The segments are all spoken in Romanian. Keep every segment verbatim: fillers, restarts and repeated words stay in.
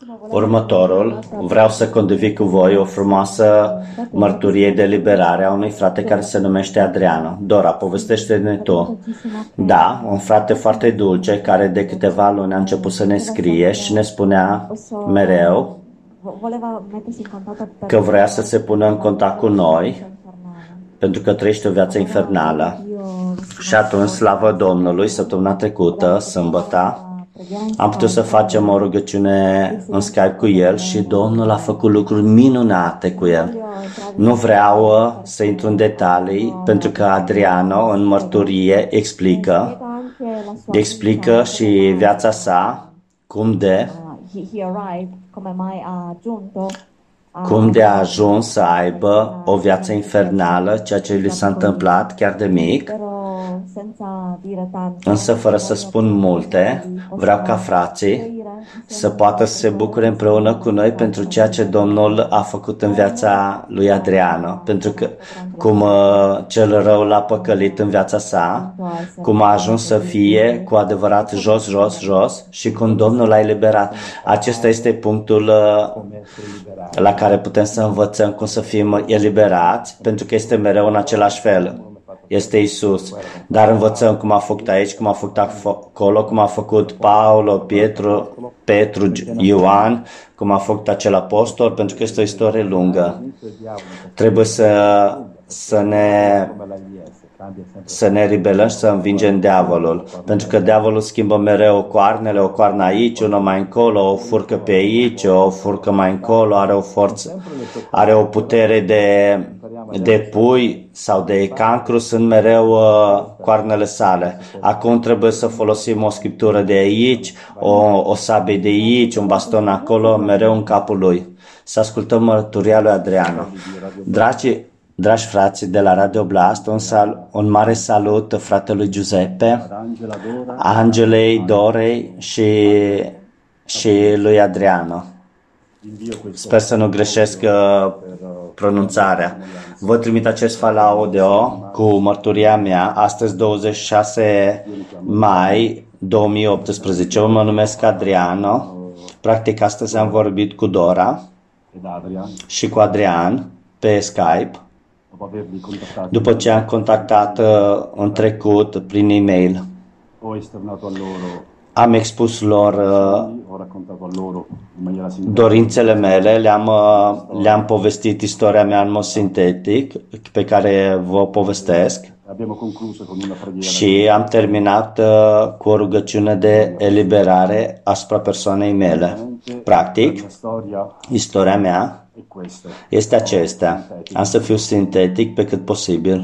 Următorul, vreau să condivid cu voi o frumoasă mărturie de liberare a unui frate care se numește Adriano. Dora, povestește-ne tu. Da, un frate foarte dulce care de câteva luni a început să ne scrie și ne spunea mereu că vrea să se pună în contact cu noi pentru că trăiește o viață infernală. Și atunci, slavă Domnului, săptămâna trecută, sâmbătă, am putut să facem o rugăciune în Skype cu el și Domnul a făcut lucruri minunate cu el. Nu vreau să intru în detalii pentru că Adriano în mărturie explică, explică și viața sa, cum de, cum de a ajuns să aibă o viață infernală, ceea ce li s-a întâmplat chiar de mic. Însă, fără să spun multe, vreau ca frații să poată să se bucure împreună cu noi pentru ceea ce Domnul a făcut în viața lui Adriano, pentru că cum uh, cel rău l-a păcălit în viața sa, cum a ajuns să fie cu adevărat jos, jos, jos și cum Domnul l-a eliberat. Acesta este punctul uh, la care putem să învățăm cum să fim eliberați, pentru că este mereu în același fel. Este Isus. Dar învățăm cum a făcut aici, cum a făcut acolo, cum a făcut Paulo, Pietru, Petru, Ioan, cum a făcut acel apostol, pentru că este o istorie lungă. Trebuie să, să ne să ne ribelăm și să învingem diavolul. Pentru că diavolul schimbă mereu coarnele, o coarnă aici, una mai încolo, o furcă pe aici, o furcă mai încolo, are o forță, are o putere de, de pui sau de cancru, sunt mereu uh, coarnele sale. Acum trebuie să folosim o scriptură de aici, o, o sabie de aici, un baston acolo, mereu în capul lui. Să ascultăm mărturia lui Adriano. Dragi Dragi frații de la Radio Blast, un, sal, un mare salut fratelui Giuseppe, Angelei, Dorei și, și lui Adriano. Sper să nu greșesc uh, pronunțarea. Vă trimit acest file audio cu mărturia mea, astăzi douăzeci și șase mai două mii optsprezece. Eu mă numesc Adriano. Practic astăzi am vorbit cu Dora și cu Adrian pe Skype. După ce am contactat uh, în trecut prin e-mail, am expus lor uh, dorințele mele, le-am, uh, le-am povestit istoria mea în mod sintetic, pe care vă povestesc, și am terminat uh, cu o rugăciune de eliberare asupra persoanei mele. Practic, istoria mea este acesta. Am să fiu sintetic pe cât posibil.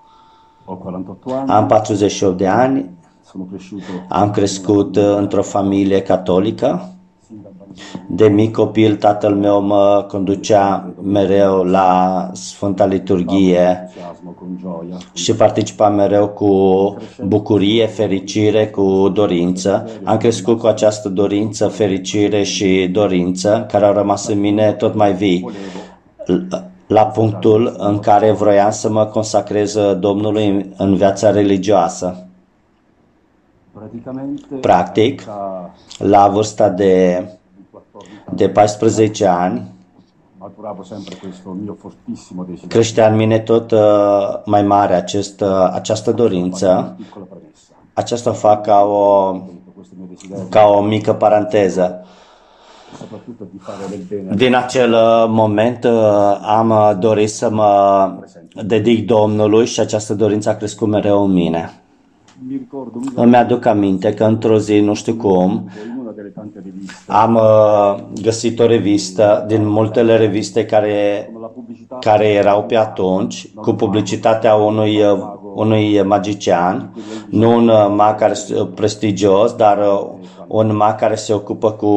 Am patruzeci și opt de ani, am crescut într-o familie catolică. De mic copil, tatăl meu mă conducea mereu la Sfânta Liturghie și participa mereu cu bucurie, fericire, cu dorință. Am crescut cu această dorință, fericire și dorință, care au rămas în mine tot mai vii, la punctul în care vroiam să mă consacrez Domnului în viața religioasă. Practic, la vârsta de, de paisprezece ani, creștea în mine tot uh, mai mare acest, uh, această dorință. Aceasta o fac ca o, ca o mică paranteză. Din acel moment uh, am dorit să mă dedic Domnului și această dorință a crescut mereu în mine. Îmi aduc aminte că într-o zi, nu știu cum, am uh, găsit o revistă din multele reviste care, care erau pe atunci, cu publicitatea unui, uh, unui magician, nu un uh, mag care, uh, prestigios, dar uh, un mag care se ocupă cu,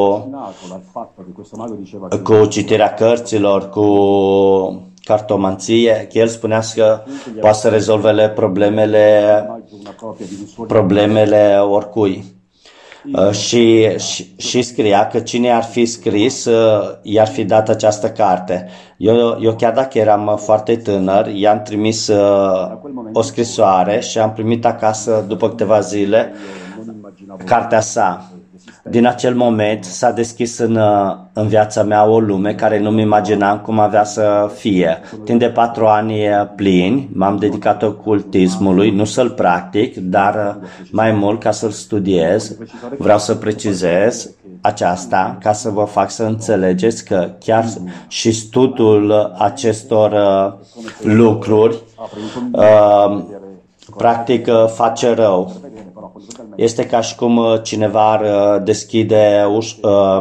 cu citirea cărților, cu cartomanție, că el spunea că poate să rezolve problemele, problemele oricui. Uh, și, și, și scria că cine ar fi scris, uh, i-ar fi dat această carte. Eu, eu chiar dacă eram foarte tânăr, i-am trimis uh, o scrisoare și am primit acasă după câteva zile cartea sa. din acel moment s-a deschis în, în viața mea o lume care nu-mi imaginam cum avea să fie. Timp de patru ani plini m-am dedicat ocultismului, nu să-l practic, dar mai mult ca să-l studiez. Vreau să precizez aceasta ca să vă fac să înțelegeți că chiar și studiul acestor uh, lucruri uh, practic uh, face rău. Este ca și cum cineva ar deschide, uș,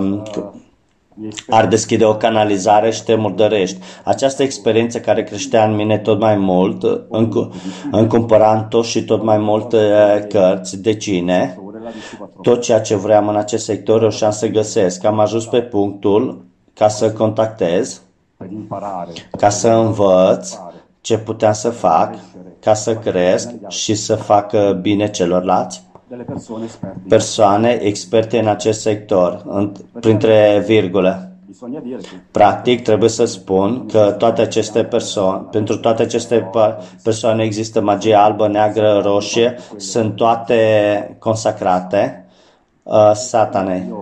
ar deschide o canalizare și te murdărești. Această experiență care creștea în mine tot mai mult, îmi cumpăram tot și tot mai multe cărți de cine, tot ceea ce vreau în acest sector reușeam să găsesc. Am ajuns pe punctul ca să contactez, ca să învăț ce puteam să fac, ca să cresc și să fac bine celorlalți. Persoane experte în acest sector, printre virgule. Practic, trebuie să spun că toate aceste persoane, pentru toate aceste persoane există magie albă, neagră, roșie, sunt toate consacrate uh, satanei.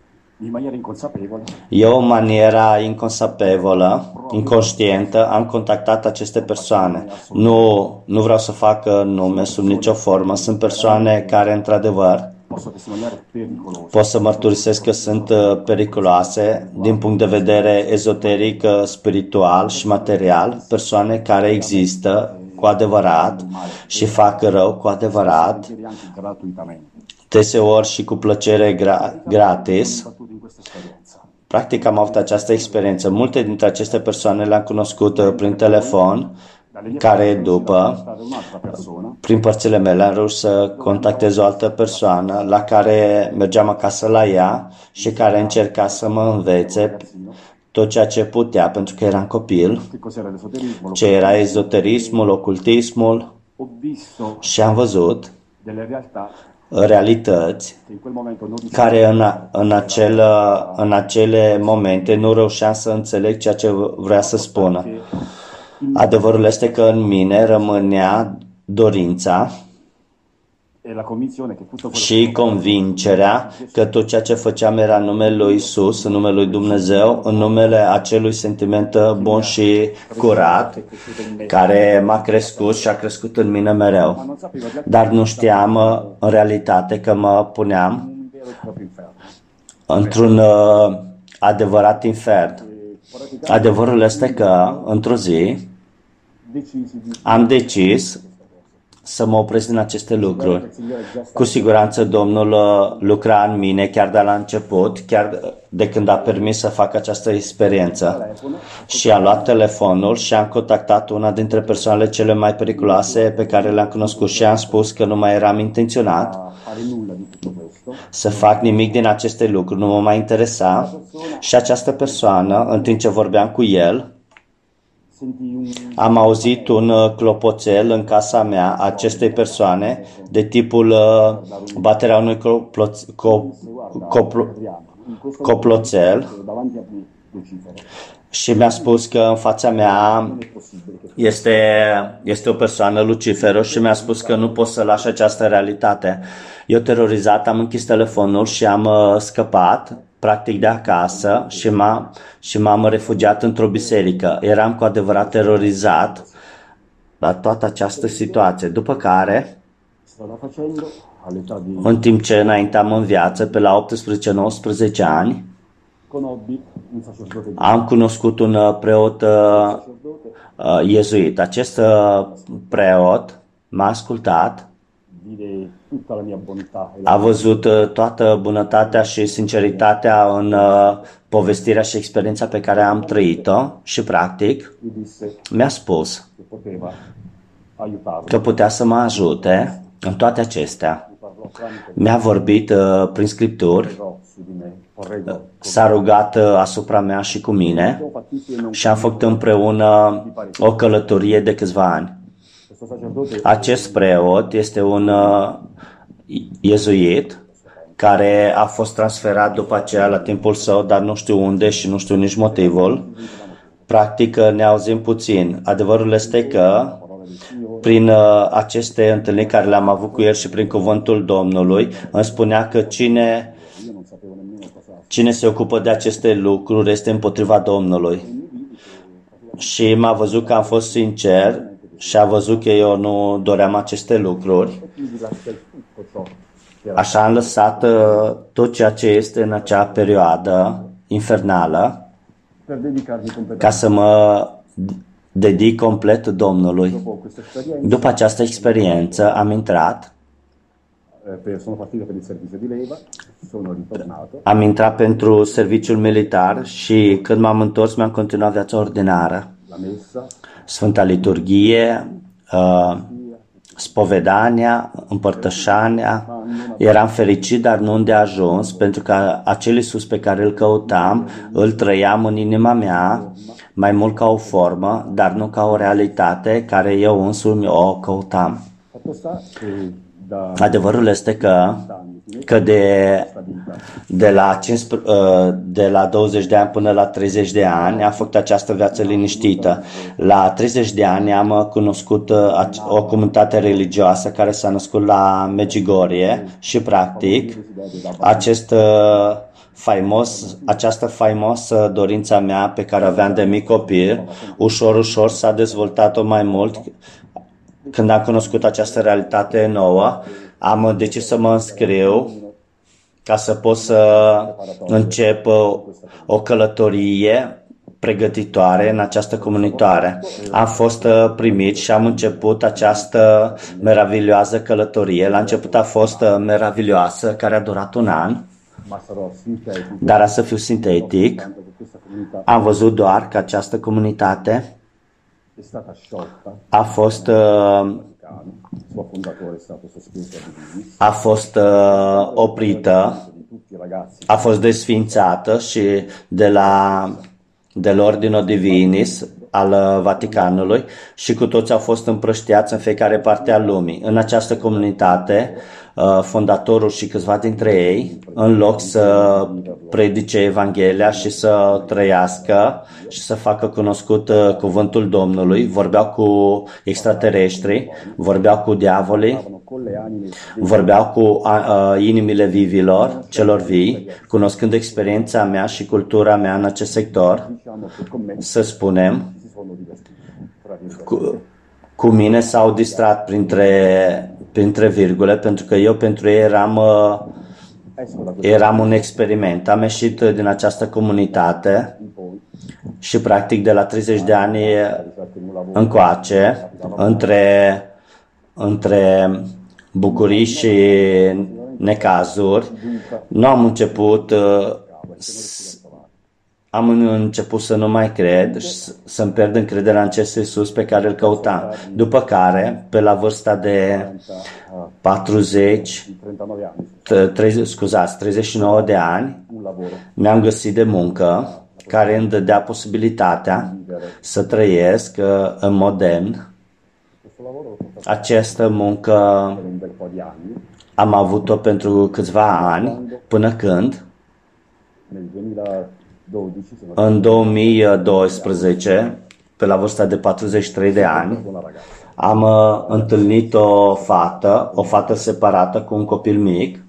Eu, în maniera inconsapevolă, inconștientă, am contactat aceste persoane. Nu, nu vreau să fac nume sub nicio formă. Sunt persoane care, într-adevăr, pot să mărturisesc că sunt periculoase din punct de vedere ezoteric, spiritual și material. Persoane care există cu adevărat și fac rău cu adevărat, deseori și cu plăcere gra- gratis. Practic am avut această experiență. Multe dintre aceste persoane le-am cunoscut prin telefon, care după, prin părțile mele, am reușit să contactez o altă persoană la care mergeam acasă la ea și care încerca să mă învețe tot ceea ce putea, pentru că eram copil, ce era ezoterismul, ocultismul, și am văzut realități care în, în, acel, în acele momente nu reușeam să înțeleg ceea ce vrea să spună. Adevărul este că în mine rămânea dorința și convingerea că tot ceea ce făceam era în numele lui Isus, în numele lui Dumnezeu, în numele acelui sentiment bun și curat care m-a crescut și a crescut în mine mereu. Dar nu știam în realitate că mă puneam într-un uh, adevărat infern. Adevărul este că într-o zi am decis să mă opresc din aceste lucruri. Cu siguranță Domnul lucra în mine chiar de la început, chiar de când a permis să fac această experiență. Și am luat telefonul și am contactat una dintre persoanele cele mai periculoase pe care le-am cunoscut și am spus că nu mai eram intenționat să fac nimic din aceste lucruri, nu mă mai interesa. Și această persoană, în timp ce vorbeam cu el, am auzit un clopoțel în casa mea acestei persoane de tipul uh, baterea unui coploț, cop, coplo, coploțel și mi-a spus că în fața mea este, este o persoană, Luciferul, și mi-a spus că nu pot să lași această realitate. Eu, terorizat, am închis telefonul și am uh, scăpat practic de acasă și m-am, și m-am refugiat într-o biserică. Eram cu adevărat terorizat la toată această situație. După care, în timp ce înainteam în viață, pe la optsprezece nouăsprezece ani, am cunoscut un preot uh, uh, iezuit. Acest uh, preot m-a ascultat, a văzut toată bunătatea și sinceritatea în uh, povestirea și experiența pe care am trăit-o și, practic, mi-a spus că putea să mă ajute în toate acestea. Mi-a vorbit uh, prin Scripturi, s-a rugat uh, asupra mea și cu mine și am făcut împreună o călătorie de câțiva ani. Acest preot este un uh, iezuit care a fost transferat după aceea la timpul său, dar nu știu unde și nu știu nici motivul. Practic ne auzim puțin. Adevărul este că prin uh, aceste întâlniri care le-am avut cu el și prin cuvântul Domnului îmi spunea că cine Cine se ocupă de aceste lucruri este împotriva Domnului. Și m-a văzut că am fost sincer și a văzut că eu nu doream aceste lucruri. Așa am lăsat uh, tot ceea ce este în acea perioadă infernală ca să mă dedic complet Domnului. După această experiență am intrat Am intrat pentru serviciul militar și când m-am întors mi-am continuat viața ordinară. Sfânta Liturghie, uh, spovedania, împărtășania. Eram fericit, dar nu îndeajuns, pentru că acel Iisus pe care îl căutam, îl trăiam în inima mea, mai mult ca o formă, dar nu ca o realitate care eu însumi o căutam. Adevărul este că, că de, de, la cincisprezece, de la douăzeci de ani până la treizeci de ani am făcut această viață liniștită. La treizeci de ani am cunoscut o comunitate religioasă care s-a născut la Medjugorje și practic acest faimos, această faimosă dorința mea pe care o aveam de mic copil, ușor, ușor s-a dezvoltat-o mai mult. Când am cunoscut această realitate nouă, am decis să mă înscriu ca să pot să încep o călătorie pregătitoare în această comunitate. Am fost primit și am început această meravilioasă călătorie. La început a fost meravilioasă, care a durat un an, dar a să fiu sintetic, am văzut doar că această comunitate a fost uh, a fost uh, oprită, a fost desfințată și de la de l'Ordine Divinis al Vaticanului și cu toți au fost împrăștiați în fiecare parte a lumii. În această comunitate, fondatorul și câțiva dintre ei, în loc să predice Evanghelia și să trăiască și să facă cunoscut cuvântul Domnului, vorbeau cu extraterestri, vorbeau cu diavolii, vorbeau cu uh, inimile vivilor, celor vii, cunoscând experiența mea și cultura mea în acest sector, să spunem, cu, cu mine s-au distrat printre, printre virgule, pentru că eu pentru ei eram, uh, eram un experiment. Am ieșit din această comunitate și practic de la treizeci de ani încoace, între, între bucurii și necazuri, nu am început uh, am început să nu mai cred și să-mi pierd încrederea în acest Iisus pe care îl căutam. După care, pe la vârsta de patruzeci, treizeci, scuzați, treizeci și nouă de ani, mi-am găsit de muncă care îmi dădea posibilitatea să trăiesc uh, în mod demn. Această muncă am avut-o pentru câțiva ani, până când, în două mii doisprezece, pe la vârsta de patruzeci și trei de ani, am uh, întâlnit o fată, o fată separată cu un copil mic.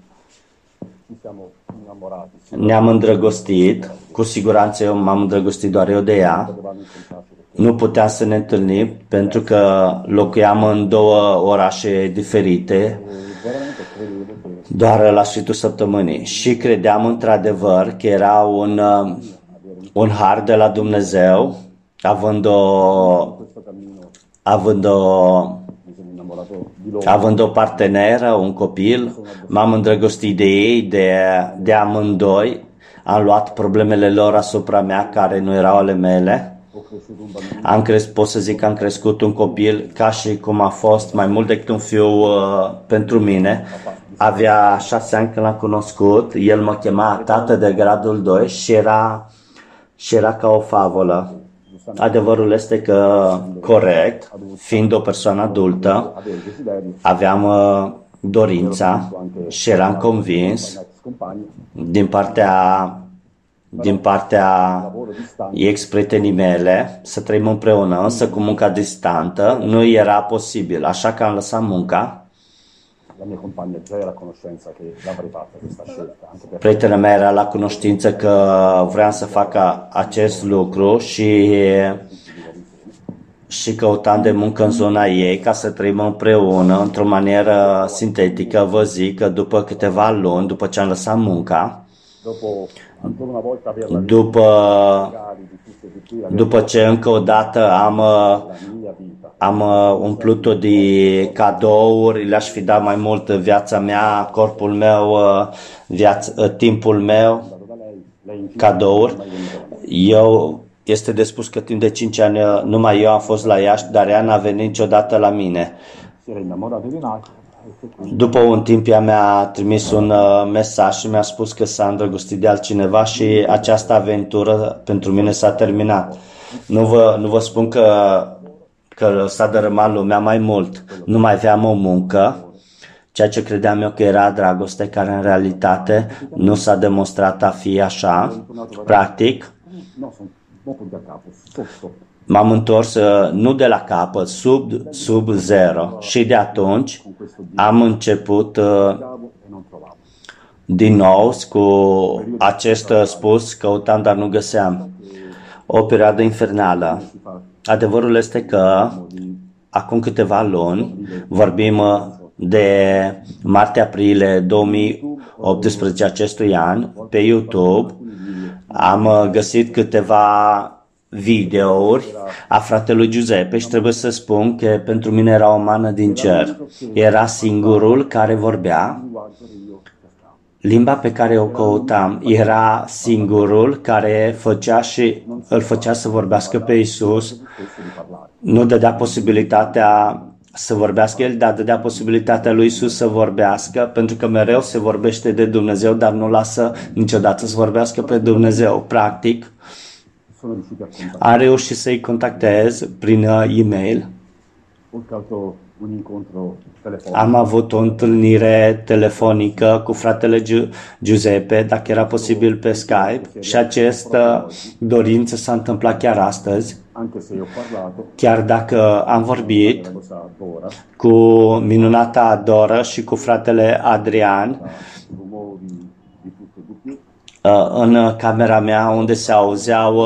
Ne-am îndrăgostit, cu siguranță eu m-am îndrăgostit doar eu de ea. Nu puteam să ne întâlnim pentru că locuiam în două orașe diferite, doar la sfârșitul săptămânii. Și credeam într-adevăr că era un, un har de la Dumnezeu, având o, având o, având o parteneră, un copil. M-am îndrăgostit de ei, de, de amândoi. Am luat problemele lor asupra mea, care nu erau ale mele. Am crescut, pot să zic că am crescut un copil ca și cum a fost mai mult decât un fiu uh, pentru mine. Avea șase ani când l-am cunoscut, el mă chema tată de gradul doi și era, și era ca o favolă. Adevărul este că, corect, fiind o persoană adultă, aveam uh, dorința și eram convins din partea din partea ex-prietenii mele să trăim împreună, însă cu munca distantă nu era posibil, așa că am lăsat munca Prietena mea era la cunoștință că vreau să fac acest lucru și și căutam de muncă în zona ei ca să trăim împreună într-o manieră sintetică. Vă zic că după câteva luni, după ce am lăsat munca, după, după ce încă o dată am, am umplut-o de cadouri, le-aș fi dat mai mult viața mea, corpul meu, viața, timpul meu, cadouri. Eu Este de spus că timp de cinci ani numai eu am fost la Iași, dar ea n-a venit niciodată la mine. După un timp ea mi-a trimis un mesaj și mi-a spus că s-a îndrăgostit de altcineva și această aventură pentru mine s-a terminat. Nu vă, nu vă spun că, că s-a dărâmat lumea mai mult. Nu mai aveam o muncă, ceea ce credeam eu că era dragoste, care în realitate nu s-a demonstrat a fi așa. Practic, m-am întors nu de la capăt, sub, sub zero și de atunci am început din nou cu acest spus, căutam, dar nu găseam. O perioadă infernală. Adevărul este că acum câteva luni, vorbim de martie-aprilie două mii optsprezece acestui an, pe YouTube, am găsit câteva videouri a fratelui Giuseppe și trebuie să spun că pentru mine era o mană din cer. Era singurul care vorbea limba pe care o căutam. Era singurul care făcea și îl făcea să vorbească pe Iisus. Nu dădea posibilitatea să vorbească el, dar dădea posibilitatea lui Iisus să vorbească, pentru că mereu se vorbește de Dumnezeu, dar nu lasă niciodată să vorbească pe Dumnezeu. Practic, am reușit să-i contactez prin e-mail. Am avut o întâlnire telefonică cu fratele Giuseppe, dacă era posibil pe Skype, și această dorință s-a întâmplat chiar astăzi. Chiar dacă am vorbit cu minunata Dora și cu fratele Adrian în camera mea, unde se auzeau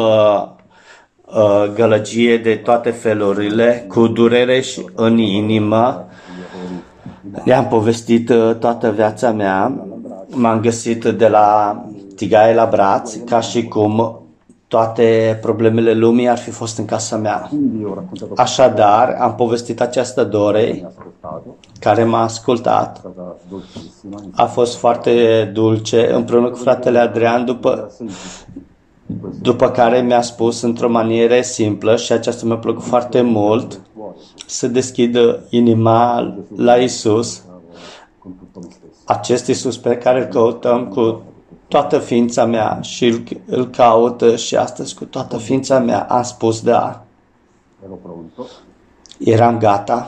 gălăgie de toate felurile, cu durere și în inimă, le-am povestit toată viața mea. M-am găsit de la tigaie la braț, ca și cum toate problemele lumii ar fi fost în casa mea. Așadar, am povestit această Dorei, care m-a ascultat. A fost foarte dulce, împreună cu fratele Adrian, după, după care mi-a spus într-o manieră simplă, și aceasta mi-a plăcut foarte mult, să deschidă inima la Iisus, acest Iisus pe care îl căutăm cu toată ființa mea și îl, îl caut și astăzi cu toată ființa mea. Am spus da. Eram gata.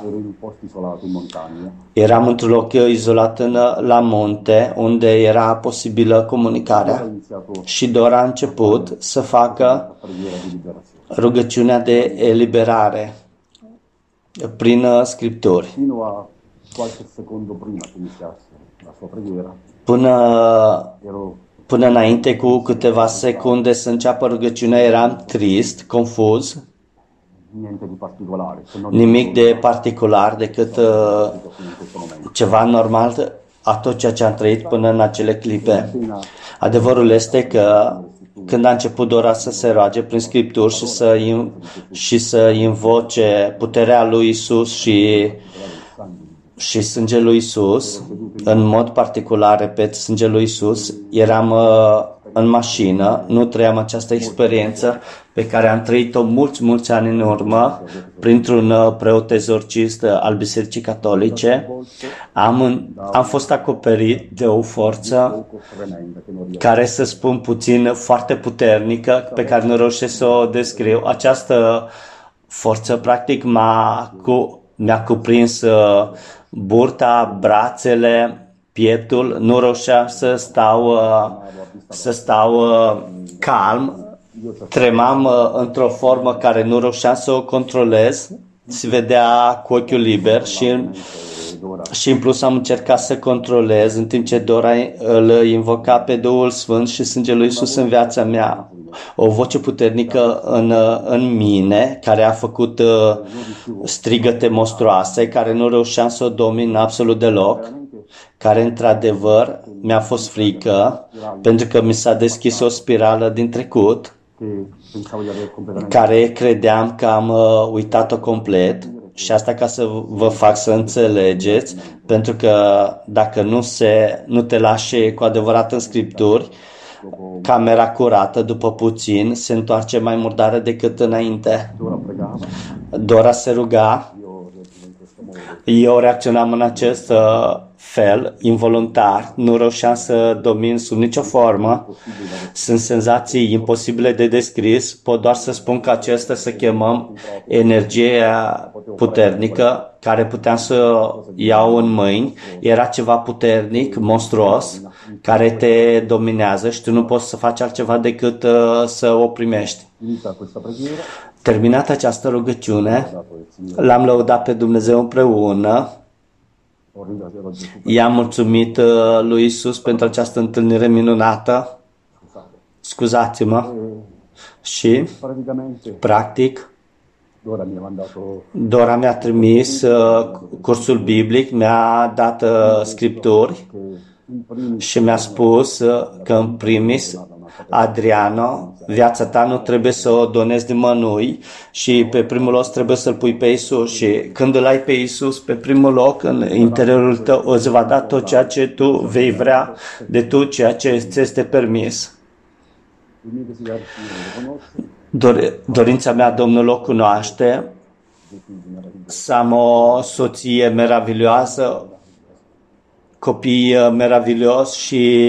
Eram într-un loc izolat în, la munte, unde era posibilă comunicarea. Și Dora a început să facă rugăciunea de eliberare prin Scripturi. Până, până înainte, cu câteva secunde să înceapă rugăciunea, eram trist, confuz. Nimic de particular decât uh, ceva normal a tot ceea ce am trăit până în acele clipe. Adevărul este că când a început Dora să se roage prin Scripturi și să, și să invoce puterea lui Isus și și sângele lui Isus, în mod particular, repet, sângele lui Isus, eram uh, în mașină, nu trăiam această experiență pe care am trăit-o mulți, mulți ani în urmă, printr-un uh, preot exorcist al Bisericii Catolice. Am, am fost acoperit de o forță care, să spun puțin, foarte puternică, pe care nu reușesc să o descriu. Această forță, practic, m-a, cu, mi-a cuprins uh, burta, brațele, pieptul, nu reușeam să stau, uh, să stau uh, calm, tremam uh, într-o formă care nu reușeam să o controlez, se vedea cu ochiul liber și, și în plus am încercat să controlez în timp ce Dora îl invoca pe Duhul Sfânt și sângele lui Iisus în viața mea. O voce puternică în, în mine care a făcut uh, strigăte monstruoase, care nu reușeam să o domin absolut deloc, care într-adevăr mi-a fost frică pentru că mi s-a deschis o spirală din trecut care credeam că am uh, uitat-o complet. Și asta ca să vă fac să înțelegeți, pentru că dacă nu, se, nu te lași cu adevărat în Scripturi, camera curată după puțin se întoarce mai murdară decât înainte. Dora se ruga, eu reacționam în acest uh, fel, involuntar, nu reușeam să domin sub nicio formă. Sunt senzații imposibile de descris, pot doar să spun că acesta să chemăm energia puternică care puteam să iau în mâini. Era ceva puternic, monstruos, care te dominează și tu nu poți să faci altceva decât uh, să o primești. Terminat această rugăciune, l-am lăudat pe Dumnezeu împreună. I-am mulțumit uh, lui Iisus pentru această întâlnire minunată. Scuzați-mă. Și, practic, Dora mi-a trimis uh, cursul biblic, mi-a dat uh, scripturi și mi-a spus uh, că în primis, Adriano, viața ta nu trebuie să o donezi nimănui și pe primul loc trebuie să-L pui pe Iisus și când îl ai pe Iisus pe primul loc în interiorul tău îți va da tot ceea ce tu vei vrea de tu, ceea ce ți este permis. Dor- dorința mea, Domnul o cunoaște, să am o soție meravilioasă, copii meravilos și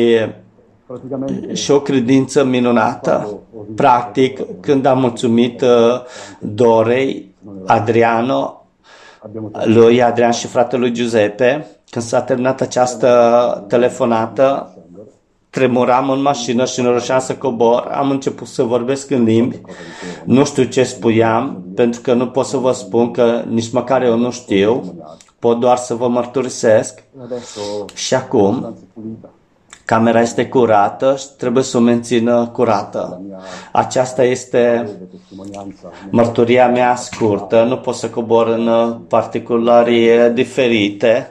și o credință minunată. Practic, când am mulțumit uh, Dorei, Adriano, lui Adrian și fratelui Giuseppe, când s-a terminat această telefonată, tremuram în mașină și nu reușeam să cobor. Am început să vorbesc în limbi. Nu știu ce spuneam, pentru că nu pot să vă spun că nici măcar eu nu știu. Pot doar să vă mărturisesc. Și acum, camera este curată și trebuie să o mențină curată. Aceasta este mărturia mea scurtă. Nu pot să cobor în particulari diferite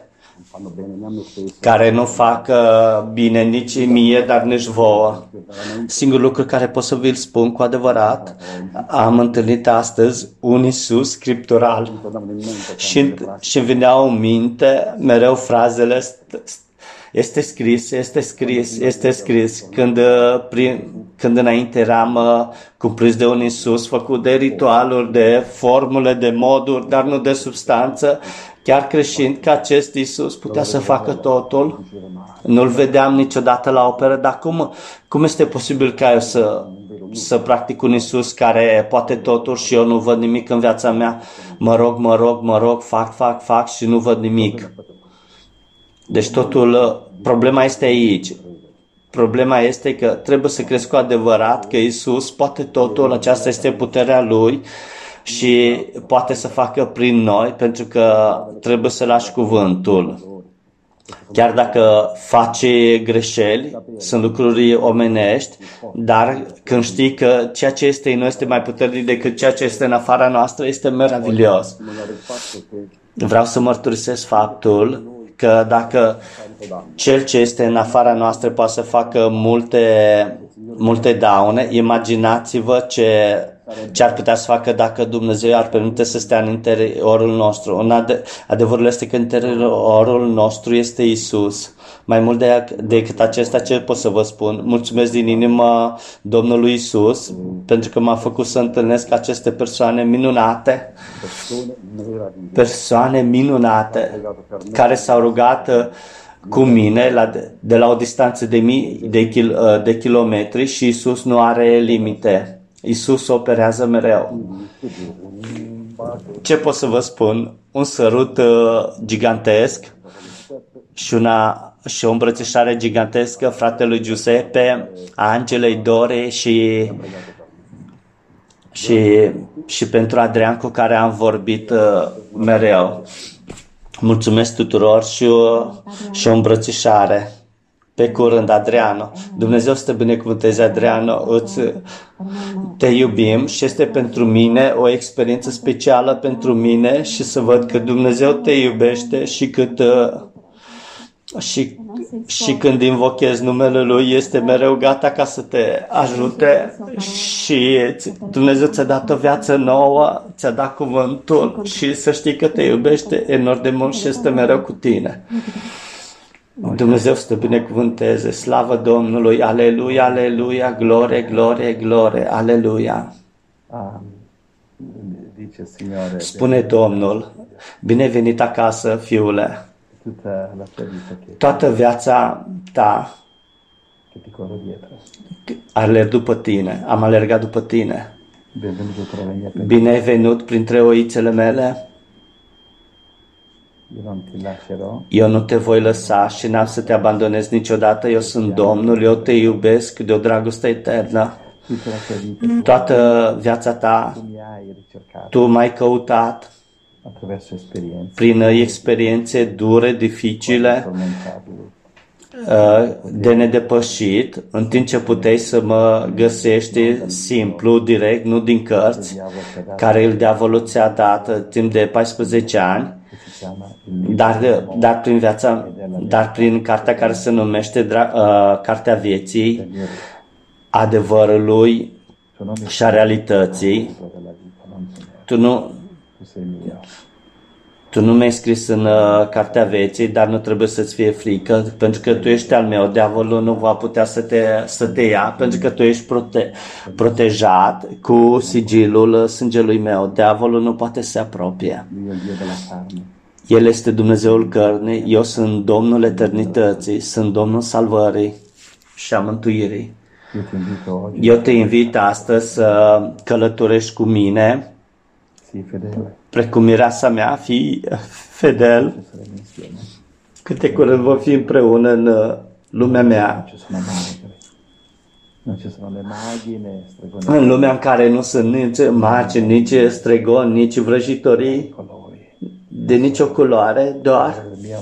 care nu fac bine nici mie, dar nici vouă. Singurul lucru care pot să vi-l spun cu adevărat, am întâlnit astăzi un Iisus scriptural și, și veneau în minte mereu frazele este scris, este scris, este scris. Când, prin, când înainte eram cuprins de un Iisus făcut de ritualuri, de formule, de moduri, dar nu de substanță, chiar creștind că acest Iisus putea să facă totul. Nu-L vedeam niciodată la operă, dar cum, cum este posibil ca eu să, să practic un Iisus care poate totul și eu nu văd nimic în viața mea? Mă rog, mă rog, mă rog, fac, fac, fac și nu văd nimic. Deci totul, problema este aici. Problema este că trebuie să crezi cu adevărat că Iisus poate totul, aceasta este puterea Lui și poate să facă prin noi, pentru că trebuie să lași cuvântul. Chiar dacă faci greșeli, sunt lucruri omenești, dar când știi că ceea ce este în noi este mai puternic decât ceea ce este în afara noastră, este meraviglios. Vreau să mărturisesc faptul că dacă cel ce este în afara noastră poate să facă multe, multe daune, imaginați-vă ce, ce ar putea să facă dacă Dumnezeu ar permite să stea în interiorul nostru. Un ade- adevărul este că interiorul nostru este Iisus. Mai mult de, decât acesta, ce pot să vă spun? Mulțumesc din inimă Domnului Iisus pentru că m-a făcut să întâlnesc aceste persoane minunate, persoane minunate care s-au rugat cu mine la, de la o distanță de mii de, kil, de kilometri și Iisus nu are limite. Iisus operează mereu. Ce pot să vă spun? Un sărut uh, gigantesc și, una, și o îmbrățișare gigantescă fratelui Giuseppe, a Angelei Dore și, și, și pentru Adrian cu care am vorbit uh, mereu. Mulțumesc tuturor și o, și o îmbrățișare. Pe curând, Adriano. Dumnezeu să te binecuvânteze, Adriano. Îți, te iubim și este pentru mine o experiență specială pentru mine și să văd că Dumnezeu te iubește și cât uh, și, și când invochezi numele Lui este mereu gata ca să te ajute și Dumnezeu ți-a dat o viață nouă, ți-a dat cuvântul și să știi că te iubește enorm de mult și este mereu cu tine. Dumnezeu să te binecuvânteze, slavă Domnului, aleluia, aleluia, glorie, glorie, glorie, aleluia. Spune Domnul, bine venit acasă, fiule. Toată viața ta alerg după tine, am alergat după tine. Bine ai venit printre oițele mele. Eu nu te voi lăsa și n-am să te abandonez niciodată. Eu sunt Domnul, eu te iubesc de o dragoste eternă. Toată viața ta tu m-ai căutat prin experiențe dure, dificile, de nedepășit, în timp ce puteai să mă găsești simplu, direct, nu din cărți, care el diavolul ți-a dat timp de paisprezece ani, dar, dar prin viața, dar prin cartea care se numește uh, Cartea Vieții, Adevărului și a Realității, tu nu Tu nu mi-ai scris în uh, Cartea Vieții, dar nu trebuie să-ți fie frică, pentru că tu ești al meu, diavolul nu va putea să te, să te ia, pentru că tu ești prote, protejat cu sigilul sângelui meu. Diavolul nu poate să se apropie. El este Dumnezeul cărnii, eu sunt Domnul eternității, sunt Domnul salvării și a mântuirii. Eu te invit astăzi să călătorești cu mine, precum mireasa mea, fii fidel. Câte curând vom fi împreună în lumea mea. În lumea în care nu sunt nici magi, nici stregoni, nici vrăjitorii de nicio culoare, doar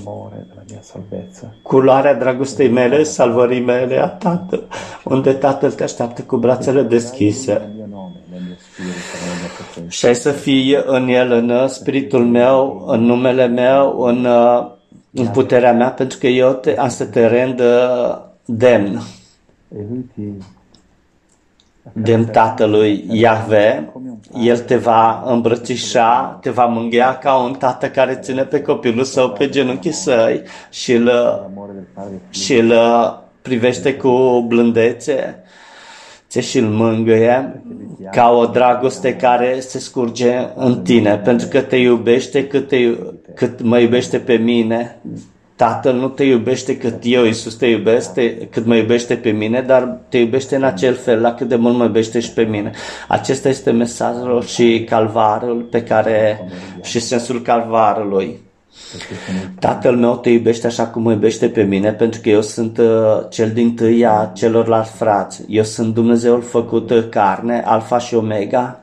culoarea dragostei mele, salvării mele a Tatăl, unde Tatăl te așteaptă cu brațele deschise. Și ai să fii în El, în spiritul meu, în numele meu, în, în puterea mea, pentru că eu te, am să te rend demn. Demn Tatălui Iahve, El te va îmbrățișa, te va mânghia ca un tată care ține pe copilul său pe genunchii săi și îl, și îl privește cu blândețe și îl mângâie ca o dragoste care se scurge în tine, pentru că te iubește cât, te, cât mă iubește pe mine. Tatăl nu te iubește cât eu, Iisus, te iubesc, te, cât mă iubește pe mine, dar te iubește în acel fel, la cât de mult mă iubește și pe mine. Acesta este mesajul și calvarul pe care, și sensul calvarului. Tatăl meu te iubește așa cum mă iubește pe mine, pentru că eu sunt uh, cel dintâi a celorlalți frați. Eu sunt Dumnezeul făcut carne, Alfa și Omega.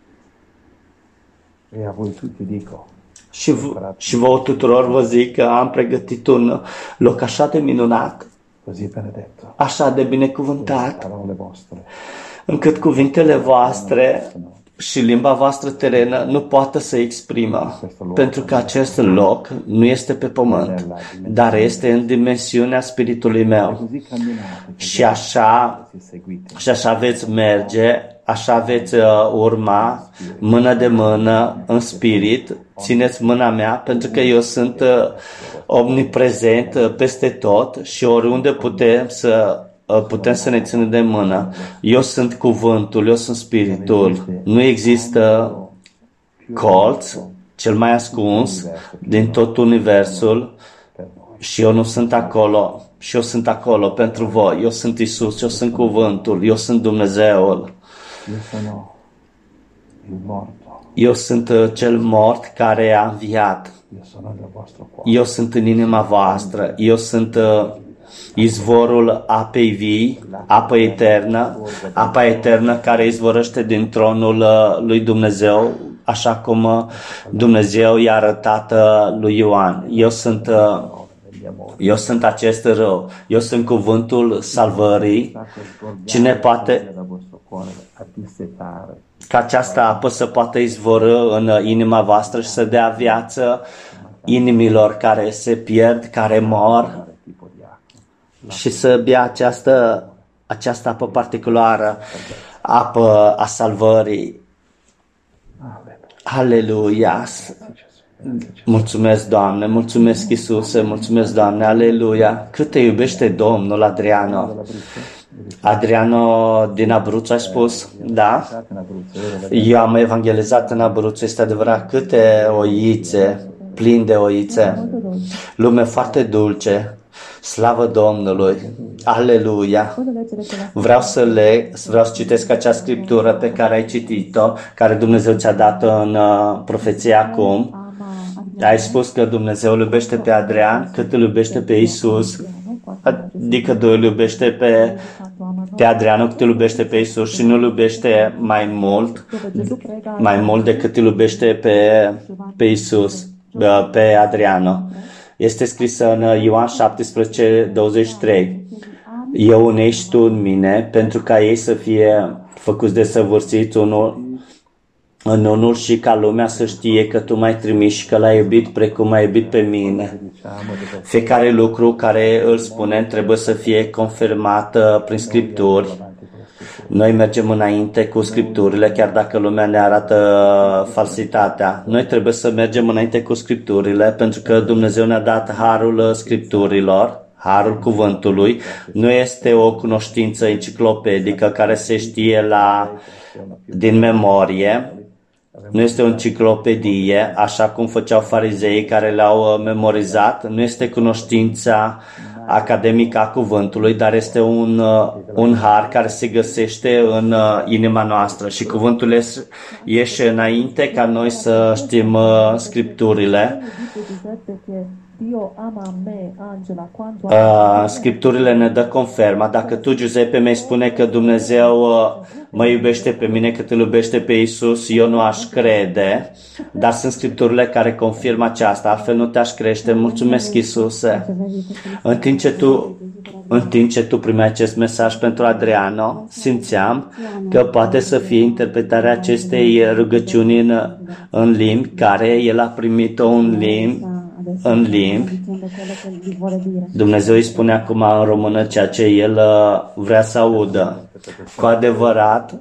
Și, v- și vouă tuturor vă zic că am pregătit un loc așa de minunat, așa de binecuvântat, încât cuvintele voastre și limba voastră terenă nu poate să exprimă, pentru că acest loc nu este pe pământ, dar este în dimensiunea spiritului meu. Și așa, și așa veți merge, așa veți uh, urma mână de mână în spirit, țineți mâna mea, pentru că eu sunt uh, omniprezent uh, peste tot și oriunde putem să putem să ne ținem de mână. Eu sunt cuvântul, eu sunt spiritul. Nu există colț, cel mai ascuns din tot universul și eu nu sunt acolo. Și eu sunt acolo pentru voi. Eu sunt Iisus, eu sunt cuvântul, eu sunt Dumnezeul. Eu sunt cel mort care a înviat. Eu sunt în inima voastră. Eu sunt izvorul apei vii, apă eternă, apa eternă care izvorăște din tronul lui Dumnezeu, așa cum Dumnezeu i-a arătat lui Ioan. Eu sunt, eu sunt acest rău, eu sunt cuvântul salvării. Cine poate ca această apă să poată izvorâ în inima voastră și să dea viață inimilor care se pierd, care mor, și să bea această, această apă particulară, apă a salvării. Aleluia! Mulțumesc, Doamne, mulțumesc, Iisuse, mulțumesc, Doamne, aleluia! Cât te iubește Domnul, Adriano! Adriano din Abruzzo, ai spus? Da? Eu am evangelizat în Abruzzo, este adevărat, câte oițe, plin de oițe, lume foarte dulce, slavă Domnului, aleluia! Vreau să leg, vreau să citesc acea scriptură pe care ai citit-o, care Dumnezeu ți-a dat în uh, profeție acum. Ai spus că Dumnezeu îl iubește pe Adrian cât îl iubește pe Iisus, adică Dumnezeu îl iubește pe, pe Adriano cât îl iubește pe Iisus și nu îl iubește mai mult, mai mult decât îl iubește pe, pe Iisus, pe Adriano. Este scris în Ioan șaptesprezece douăzeci și trei. Eu unești tu în mine pentru ca ei să fie făcuți de săvârșiți unul în unul și ca lumea să știe că tu m-ai trimis și că l-ai iubit precum m-ai iubit pe mine. Fiecare lucru care îl spunem trebuie să fie confirmat prin Scripturi. Noi mergem înainte cu Scripturile, chiar dacă lumea ne arată falsitatea. Noi trebuie să mergem înainte cu Scripturile, pentru că Dumnezeu ne-a dat harul Scripturilor, harul cuvântului. Nu este o cunoștință enciclopedică care se știe la, din memorie. Nu este o enciclopedie, așa cum făceau farizeii care le-au memorizat. Nu este cunoștința academică a cuvântului, dar este un, un har care se găsește în inima noastră și cuvântul ieșe înainte ca noi să știm Scripturile. Uh, Scripturile ne dă confirma. Dacă tu, Giuseppe, mi-ai spune că Dumnezeu uh, mă iubește pe mine cât îl iubește pe Iisus, eu nu aș crede, dar sunt Scripturile care confirmă aceasta, altfel nu te-aș crește. Mulțumesc, Iisuse. În timp ce tu, în timp ce tu primeai acest mesaj pentru Adriano, simțeam că poate să fie interpretarea acestei rugăciuni în, în limbi, care el a primit-o în limbi, în limbi. Dumnezeu îi spune acum în română ceea ce el vrea să audă. Cu adevărat,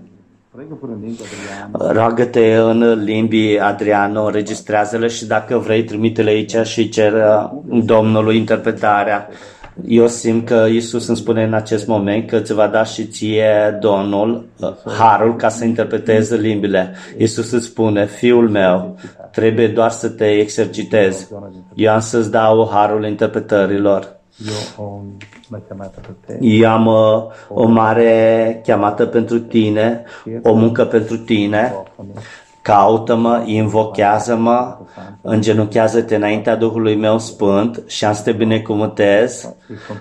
roagă-te în limbi, Adriano, înregistrează-le și dacă vrei, trimite-le aici și cer Domnului interpretarea. Eu simt că Iisus îmi spune în acest moment că îți va da și ție Domnul harul ca să interpretezi limbile. Iisus îți spune, fiul meu, trebuie doar să te exercitezi. Eu am să-ți dau harul interpretărilor. Eu am uh, o mare cheamată pentru tine, o muncă pentru tine. Caută-mă, invochează-mă, îngenunchează-te înaintea Duhului meu Sfânt și am să te binecuvântez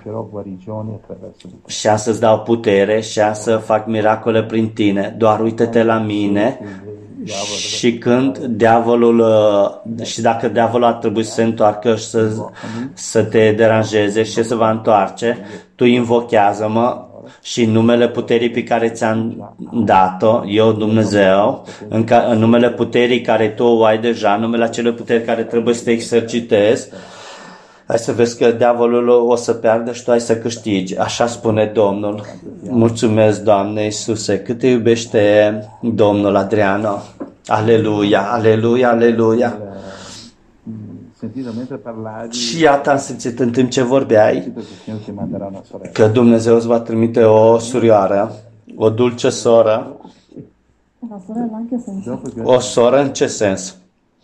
și am să-ți dau putere și am să fac miracole prin tine. Doar uită-te la mine și când diavolul, și dacă diavolul ar trebui să se întoarcă și să, să te deranjeze și să va întoarce, tu invochează-mă și în numele puterii pe care ți-am dat-o, eu, Dumnezeu, în, ca, în numele puterii care tu o ai deja, în numele acelei puteri care trebuie să te exercitezi, hai să vezi că diavolul o să piardă și tu ai să câștigi. Așa spune Domnul. Mulțumesc, Doamne Iisuse, cât te iubește Domnul Adriano. Aleluia, aleluia, aleluia. Și iată, am simțit în timp ce vorbeai că Dumnezeu îți va trimite o surioară, o dulce soră. O soră în ce sens?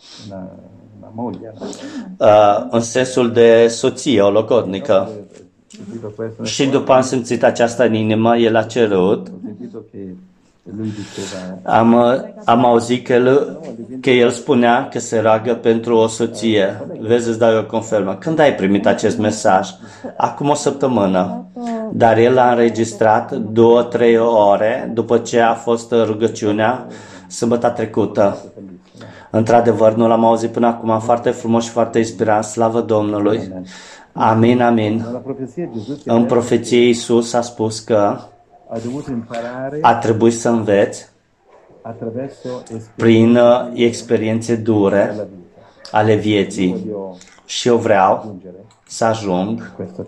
Uh, în sensul de soție, o logodnică. Și după am simțit aceasta în inimă, el a cerut Am, am auzit că el, că el spunea că se roagă pentru o soție. Vezi, îți dau eu confirmă. Când ai primit acest mesaj? Acum o săptămână. Dar el a înregistrat două, trei ore după ce a fost rugăciunea sâmbătă trecută. Într-adevăr, nu l-am auzit până acum. Foarte frumos și foarte inspirant. Slavă Domnului. Amin, amin. În profeție Iisus a spus că a trebuit să înveți prin experiențe dure ale vieții. Și eu vreau să ajung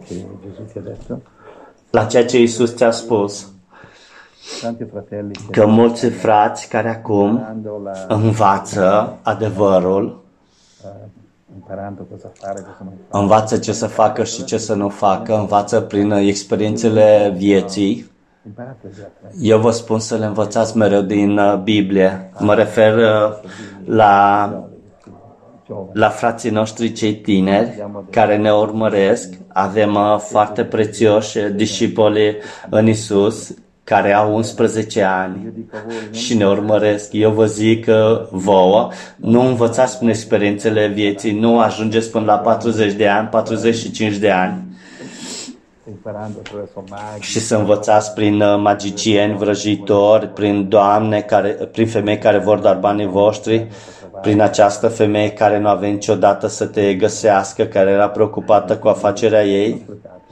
la ceea ce Iisus ți-a spus. Că mulți frați care acum învață adevărul, învață ce să facă și ce să nu facă, învață prin experiențele vieții. Eu vă spun să le învățați mereu din Biblie. Mă refer la, la frații noștri cei tineri care ne urmăresc. Avem foarte prețioși discipoli în Isus care au unsprezece ani și ne urmăresc. Eu vă zic că vouă, nu învățați prin experiențele vieții, nu ajungeți până la patruzeci de ani, patruzeci și cinci de ani și să învățați prin magicieni, vrăjitori, prin doamne, care, prin femei care vor doar banii voștri, prin această femeie care nu avea niciodată să te găsească, care era preocupată cu afacerea ei.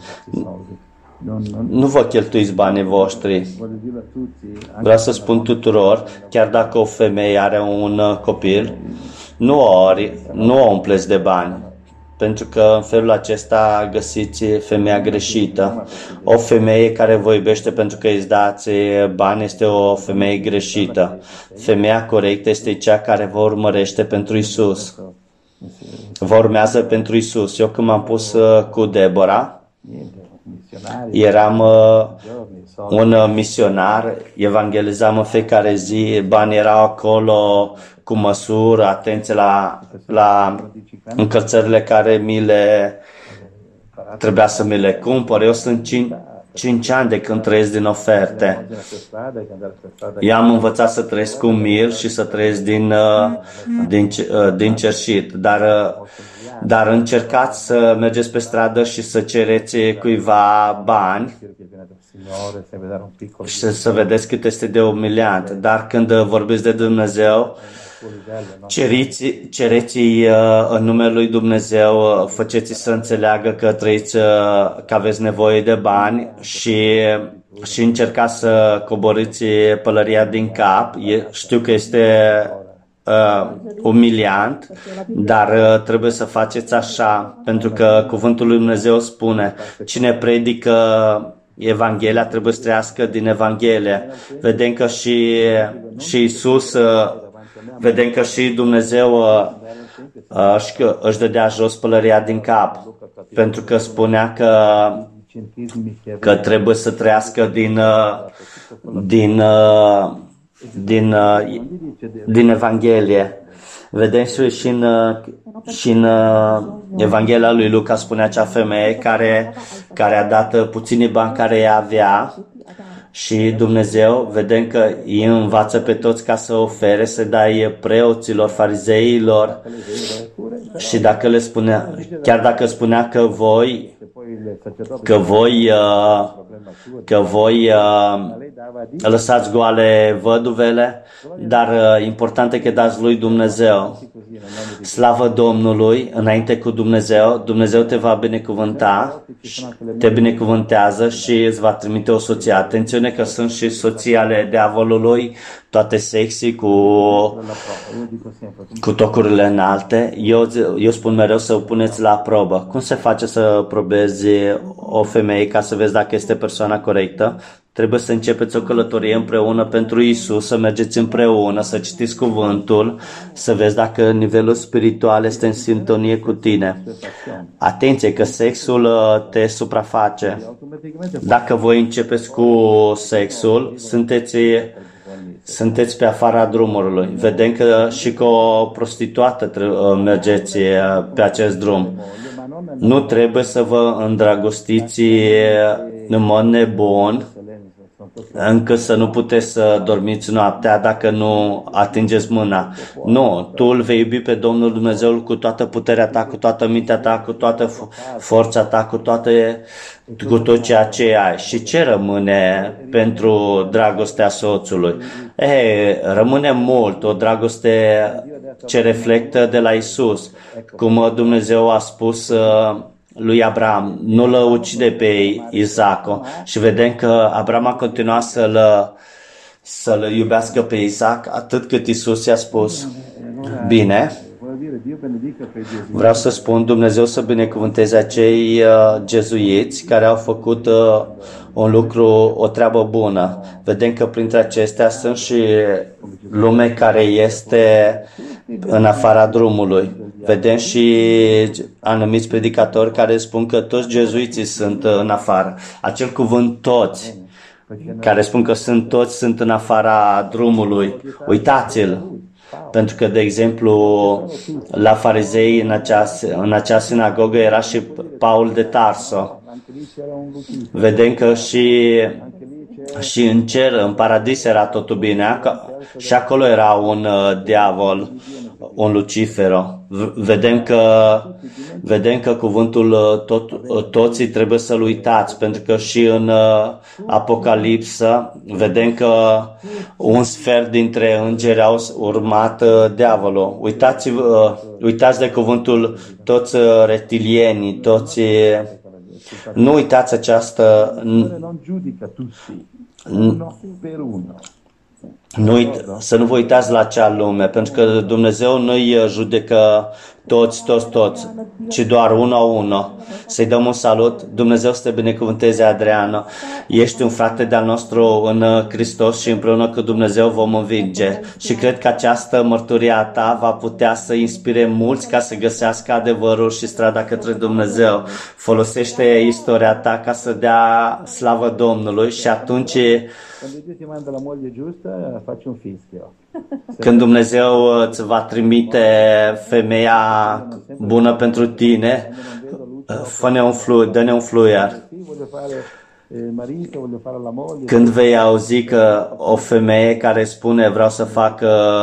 Nu vă cheltuiți banii voștri. Vreau să spun tuturor, chiar dacă o femeie are un copil, nu o, ori, nu o umpleți de bani. Pentru că în felul acesta găsiți femeia greșită. O femeie care vă iubește pentru că îți dați bani este o femeie greșită. Femeia corectă este cea care vă urmărește pentru Isus. Vă urmează pentru Isus. Eu când m-am pus cu Deborah, eram uh, un misionar, evangelizam în fiecare zi, banii erau acolo cu măsură, atenție la, la încălțările care mi le trebuia să mi le cumpăr. Eu sunt cinci, cinci ani de când trăiesc din oferte. Eu am învățat să trăiesc cu mir și să trăiesc din, uh, din, uh, din cerșit, dar uh, Dar încercați să mergeți pe stradă și să cereți cuiva bani și să, să vedeți cât este de umiliant. Dar când vorbiți de Dumnezeu, ceriți, cereți în numele lui Dumnezeu, faceți să înțeleagă că trăiți, că aveți nevoie de bani și, și încercați să coborâți pălăria din cap. Știu că este Uh, umiliant, dar uh, trebuie să faceți așa, pentru că cuvântul lui Dumnezeu spune, cine predică Evanghelia trebuie să trăiască din Evanghelie. Vedem că și, și Iisus, uh, vedem că și Dumnezeu uh, uh, își, își dădea jos pălăria din cap, pentru că spunea că că trebuie să trăiască din uh, din uh, din, din Evanghelie. Vedem și, și în, și în Evanghelia lui Luca spune acea femeie care, care a dat puțini bani care ea avea și Dumnezeu, vedem că îi învață pe toți ca să ofere, să dai preoților, farizeilor și dacă le spunea, chiar dacă spunea că voi că voi că voi lăsați goale văduvele, dar important e că dați lui Dumnezeu. Slavă Domnului, înainte cu Dumnezeu, Dumnezeu te va binecuvânta, te binecuvântează și îți va trimite o soție. Atențiune că sunt și soții ale diavolului, toate sexy, cu, cu tocurile înalte. Eu, eu spun mereu să o puneți la probă. Cum se face să probezi o femeie ca să vezi dacă este persoana corectă? Trebuie să începeți o călătorie împreună pentru Isus, să mergeți împreună, să citiți cuvântul, să vezi dacă nivelul spiritual este în sintonie cu tine. Atenție că sexul te supraface. Dacă voi începeți cu sexul, sunteți, sunteți pe afara drumului. Vedem că și cu o prostituată mergeți pe acest drum. Nu trebuie să vă îndrăgostiți în mod nebun încă să nu puteți să dormiți noaptea dacă nu atingeți mâna. Nu, tu îl vei iubi pe Domnul Dumnezeul cu toată puterea ta, cu toată mintea ta, cu toată forța ta, cu, toate, cu tot ceea ce ai. Și ce rămâne pentru dragostea soțului? Ei, rămâne mult, o dragoste ce reflectă de la Isus. Cum Dumnezeu a spus lui Abraham, nu l ucide pe Isaac. Și vedem că Abraham a continuat să-l, să-l iubească pe Isaac atât cât Isus i-a spus. Bine, vreau să spun, Dumnezeu să binecuvânteze acei uh, gezuiți care au făcut uh, un lucru, o treabă bună. Vedem că printre acestea sunt și lume care este în afara drumului. Vedem și anumiți predicatori care spun că toți gezuiții sunt în afară. Acel cuvânt toți, care spun că sunt toți, sunt în afara drumului. Uitați-l! Pentru că, de exemplu, la farizei în acea, în acea sinagogă era și Paul de Tarso. Vedem că și, și în cer, în paradis era totul bine și acolo era un uh, diavol, un Lucifero. Vedem că, vedem că cuvântul tot, toții trebuie să-l uitați, pentru că și în uh, Apocalipsă vedem că un sfert dintre îngeri au urmat uh, diavolul. Uitați, uh, uitați de cuvântul toți uh, reptilienii, toți... Uh, nu uitați această... Nu uit, să nu vă uitați la acea lume, pentru că Dumnezeu nu-i judecă toți, toți, toți, ci doar unul, unul. Să-i dăm un salut. Dumnezeu să te binecuvânteze, Adriano. Ești un frate de-al nostru în Hristos și împreună cu Dumnezeu vom învinge. Și cred că această mărturie a ta va putea să inspire mulți ca să găsească adevărul și strada către Dumnezeu. Folosește istoria ta ca să dea slavă Domnului și atunci... Când Dumnezeu îți va trimite femeia bună pentru tine, fă-ne un fluier, dă-ne un fluier. Când vei auzi că o femeie care spune vreau să fac,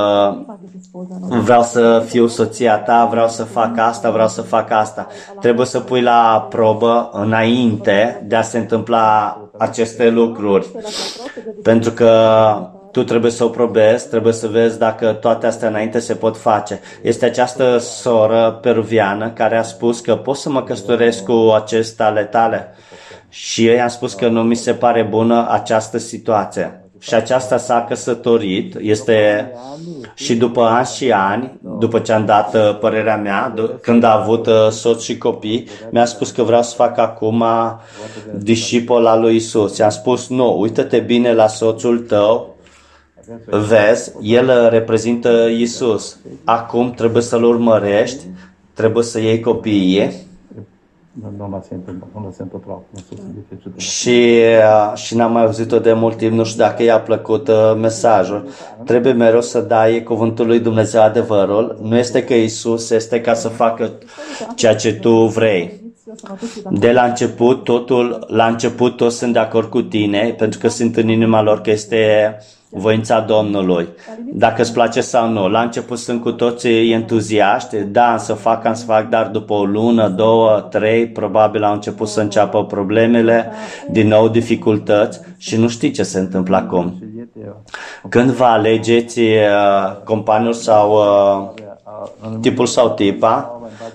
vreau să fiu soția ta, vreau să fac asta, vreau să fac asta, trebuie să pui la probă înainte de a se întâmpla aceste lucruri. Pentru că tu trebuie să o probezi, trebuie să vezi dacă toate astea înainte se pot face. Este această soră peruviană care a spus că pot să mă căsătoresc cu acest ale tale. Și eu i-am spus că nu mi se pare bună această situație. Și aceasta s-a căsătorit, este și după ani și ani, după ce am dat părerea mea, când a avut soț și copii, mi-a spus că vreau să fac acum discipol al lui Isus. I-am spus, nu, uită-te bine la soțul tău, vezi, el reprezintă Isus. Acum trebuie să-l urmărești, trebuie să iei copiii. Non la sento, non la sento troppo, non so se vi è piaciuto. Și, și n-am mai auzit-o de mult timp, nu știu dacă i-a plăcut uh, mesajul. Trebuie mereu să dai cuvântul lui Dumnezeu adevărul. Nu este că Isus este ca să facă ceea ce tu vrei. De la început, totul, la început toți sunt de acord cu tine, pentru că sunt în inima lor că este voința Domnului. Dacă îți place sau nu. La început sunt cu toții entuziaști, da, am să fac, am să fac, dar după o lună, două, trei, probabil au început să înceapă problemele, din nou dificultăți și nu știi ce se întâmplă acum. Când vă alegeți uh, companiul sau uh, tipul sau tipa,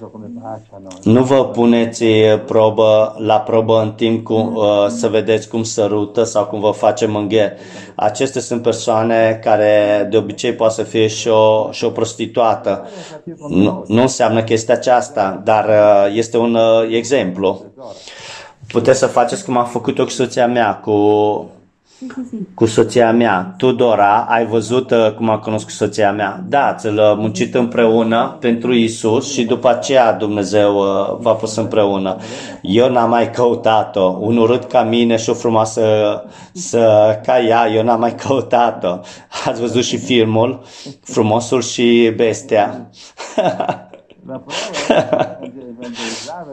nu vă puneți probă, la probă în timp cu, uh, să vedeți cum sărută sau cum vă face mângher. Acestea sunt persoane care de obicei poate să fie și o, și o prostituată. Nu, nu înseamnă că este aceasta, dar uh, este un uh, exemplu. Puteți să faceți cum am făcut-o cu soția mea, cu... cu soția mea. Tu, Dora, ai văzut uh, cum am cunoscut soția mea? Da, ți-l muncit împreună pentru Isus și după aceea Dumnezeu uh, v-a pus împreună. Eu n-am mai căutat-o. Un urât ca mine și o frumoasă să, ca ea, eu n-am mai căutat-o. Ați văzut și filmul Frumosul și Bestia?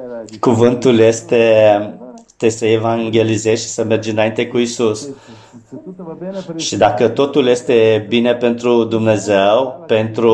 Cuvântul este... să evangelizezi și să mergi înainte cu Isus. Se tutto va bene per il Și dacă totul este bine pentru Dumnezeu, pentru,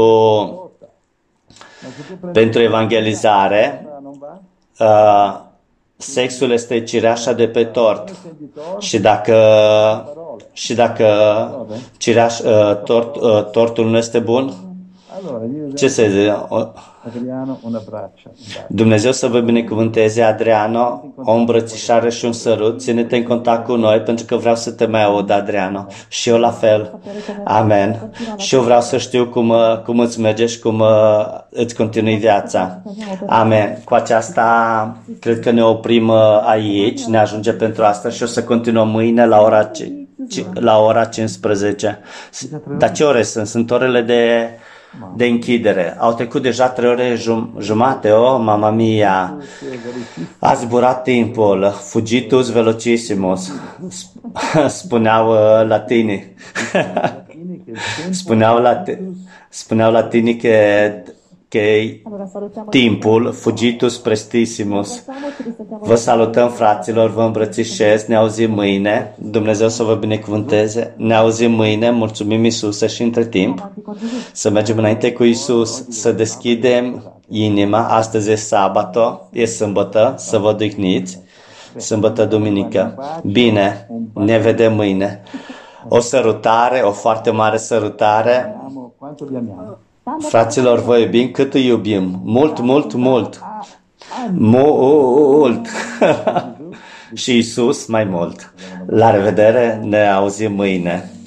ma se tu prendi pentru evangelizare, non va? uh, sexul este cireașa de pe tort. Senti torto, Și dacă, și dacă cireaș, uh, tort, uh, tortul nu este bun, allora io ce se zice? O- Adriano una braccia. Dai. Dumnezeu să vă binecuvânteze, Adriano, o îmbrățișare și un sărut. Ține-te în contact cu noi, pentru că vreau să te mai aud, Adriano. Și eu la fel. Amen. Și eu vreau să știu cum, uh, cum îți merge și cum uh, îți continui viața. Amen. Cu aceasta, cred că ne oprim uh, aici. Ne ajunge pentru asta și o să continuăm mâine la ora, ci, ci, la ora cincisprezece. Dar ce ore sunt? Sunt orele de... de închidere. Au trecut deja trei ore jum- jumate, oh, mamma mia. A zburat timpul, fugitus velocissimus, Sp- spuneau uh, latinii. spuneau, lati- spuneau latinii că, că timpul, fugitus prestissimus. Vă salutăm, fraților, vă îmbrățișez, ne auzim mâine, Dumnezeu să vă binecuvânteze, ne auzim mâine, mulțumim Iisuse și între timp să mergem înainte cu Iisus, să deschidem inima, astăzi e sabato, e sâmbătă, să vă odihniți, sâmbătă, duminică. Bine, ne vedem mâine. O sărutare, o foarte mare sărutare. Amo, quanto li amiamo? Fraților, vă iubim cât îi iubim. Mult, mult, mult. Mult. Și Iisus mai mult. La revedere, ne auzim mâine.